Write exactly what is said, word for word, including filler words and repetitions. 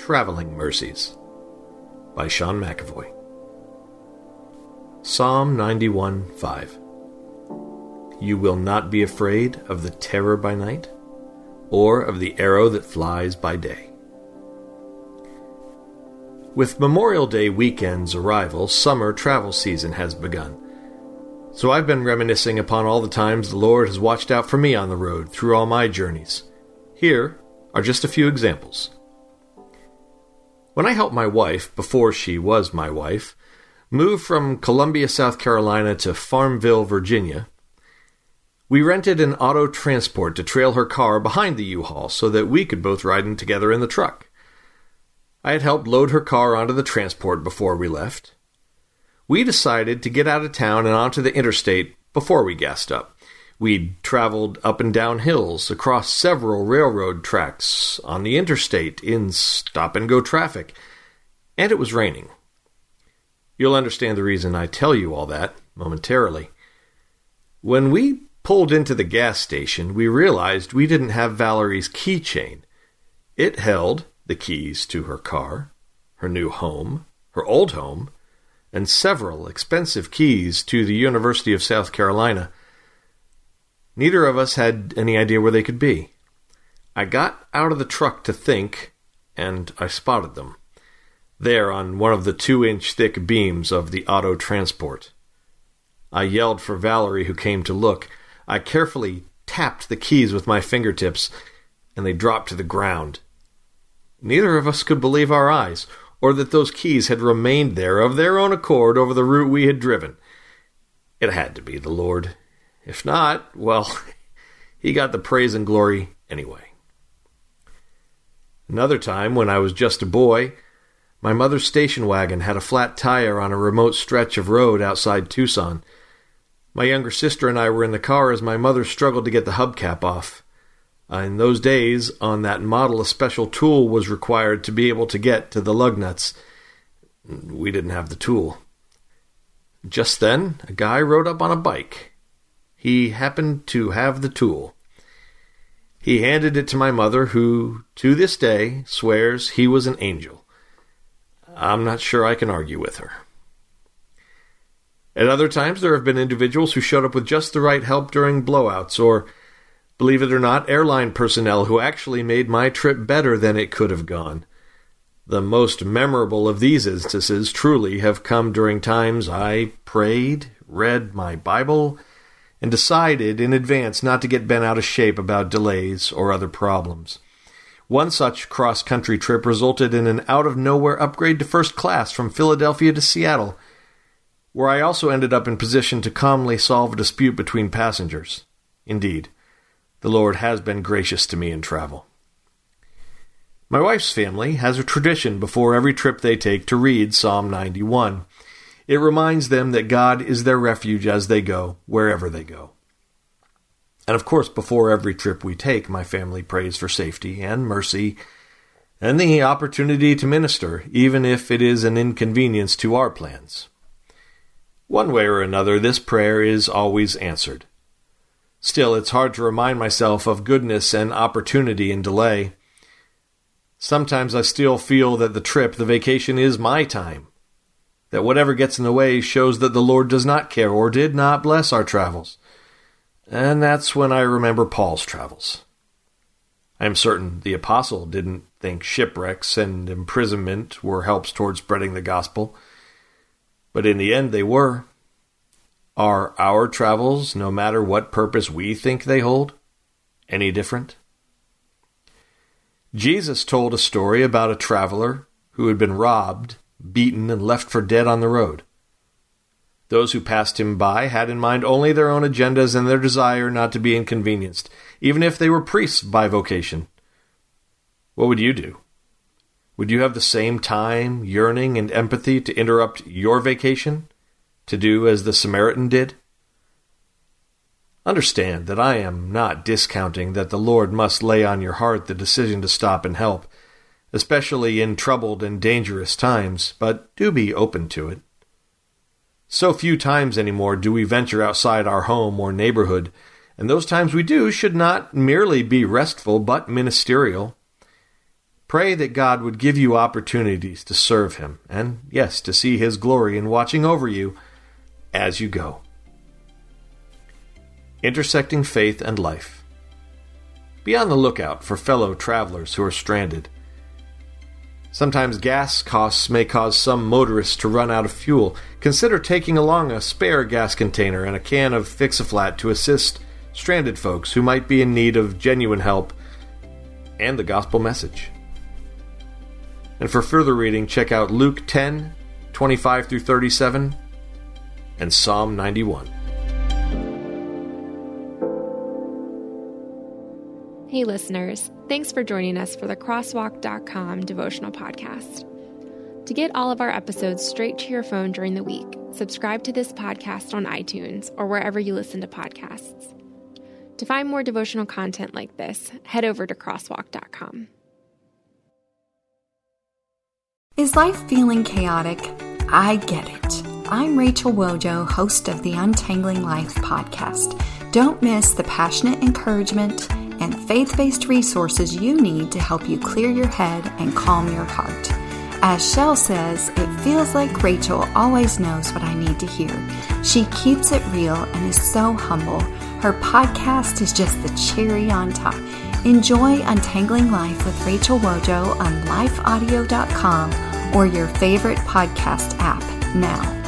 Traveling Mercies by Sean McAvoy. Psalm ninety-one, five. You will not be afraid of the terror by night, or of the arrow that flies by day. With Memorial Day weekend's arrival, summer travel season has begun. So I've been reminiscing upon all the times the Lord has watched out for me on the road through all my journeys. Here are just a few examples. When I helped my wife, before she was my wife, move from Columbia, South Carolina to Farmville, Virginia, we rented an auto transport to trail her car behind the U-Haul so that we could both ride in together in the truck. I had helped load her car onto the transport before we left. We decided to get out of town and onto the interstate before we gassed up. We'd traveled up and down hills, across several railroad tracks, on the interstate, in stop-and-go traffic, and it was raining. You'll understand the reason I tell you all that momentarily. When we pulled into the gas station, we realized we didn't have Valerie's keychain. It held the keys to her car, her new home, her old home, and several expensive keys to the University of South Carolina. Neither of us had any idea where they could be. I got out of the truck to think, and I spotted them, there on one of the two-inch thick beams of the auto transport. I yelled for Valerie, who came to look. I carefully tapped the keys with my fingertips, and they dropped to the ground. Neither of us could believe our eyes, or that those keys had remained there of their own accord over the route we had driven. It had to be the Lord. If not, well, he got the praise and glory anyway. Another time, when I was just a boy, my mother's station wagon had a flat tire on a remote stretch of road outside Tucson. My younger sister and I were in the car as my mother struggled to get the hubcap off. Uh, in those days, on that model, a special tool was required to be able to get to the lug nuts. We didn't have the tool. Just then, a guy rode up on a bike. He happened to have the tool. He handed it to my mother, who, to this day, swears he was an angel. I'm not sure I can argue with her. At other times, there have been individuals who showed up with just the right help during blowouts, or, believe it or not, airline personnel who actually made my trip better than it could have gone. The most memorable of these instances truly have come during times I prayed, read my Bible, and decided in advance not to get bent out of shape about delays or other problems. One such cross-country trip resulted in an out-of-nowhere upgrade to first class from Philadelphia to Seattle, where I also ended up in position to calmly solve a dispute between passengers. Indeed, the Lord has been gracious to me in travel. My wife's family has a tradition before every trip they take to read Psalm ninety-one. It reminds them that God is their refuge as they go, wherever they go. And of course, before every trip we take, my family prays for safety and mercy and the opportunity to minister, even if it is an inconvenience to our plans. One way or another, this prayer is always answered. Still, it's hard to remind myself of goodness and opportunity in delay. Sometimes I still feel that the trip, the vacation, is my time. That whatever gets in the way shows that the Lord does not care or did not bless our travels. And that's when I remember Paul's travels. I am certain the apostle didn't think shipwrecks and imprisonment were helps toward spreading the gospel, but in the end they were. Are our travels, no matter what purpose we think they hold, any different? Jesus told a story about a traveler who had been robbed, beaten, and left for dead on the road. Those who passed him by had in mind only their own agendas and their desire not to be inconvenienced, even if they were priests by vocation. What would you do? Would you have the same time, yearning, and empathy to interrupt your vacation, to do as the Samaritan did? Understand that I am not discounting that the Lord must lay on your heart the decision to stop and help, especially in troubled and dangerous times, but do be open to it. So few times anymore do we venture outside our home or neighborhood, and those times we do should not merely be restful but ministerial. Pray that God would give you opportunities to serve Him, and yes, to see His glory in watching over you as you go. Intersecting faith and life. Be on the lookout for fellow travelers who are stranded. Sometimes gas costs may cause some motorists to run out of fuel. Consider taking along a spare gas container and a can of Fix-A-Flat to assist stranded folks who might be in need of genuine help and the gospel message. And for further reading, check out Luke ten, twenty-five through thirty-seven, and Psalm ninety-one. Hey listeners, thanks for joining us for the crosswalk dot com devotional podcast. To get all of our episodes straight to your phone during the week, subscribe to this podcast on iTunes or wherever you listen to podcasts. To find more devotional content like this, head over to crosswalk dot com. Is life feeling chaotic? I get it. I'm Rachel Wojo, host of the Untangling Life podcast. Don't miss the passionate encouragement and faith-based resources you need to help you clear your head and calm your heart. As Shell says, it feels like Rachel always knows what I need to hear. She keeps it real and is so humble. Her podcast is just the cherry on top. Enjoy Untangling Life with Rachel Wojo on life audio dot com or your favorite podcast app now.